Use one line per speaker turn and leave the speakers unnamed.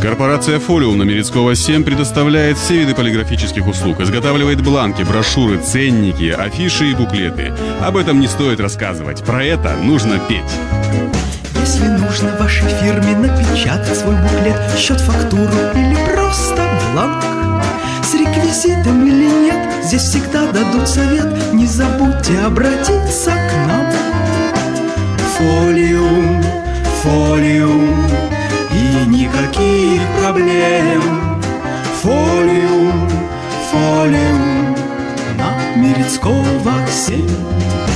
Корпорация «Фолиум» на Мерецкого 7 предоставляет все виды полиграфических услуг, изготавливает бланки, брошюры, ценники, афиши и буклеты. Об этом не стоит рассказывать, про это нужно петь.
Если нужно вашей фирме напечатать свой буклет, счет, фактуру или просто бланк, с реквизитом или нет, здесь всегда дадут совет. Не забудьте обратиться к нам. Фолиум, Фолиум, и никаких проблем. Фолиум, Фолиум, на Мерецкого 7.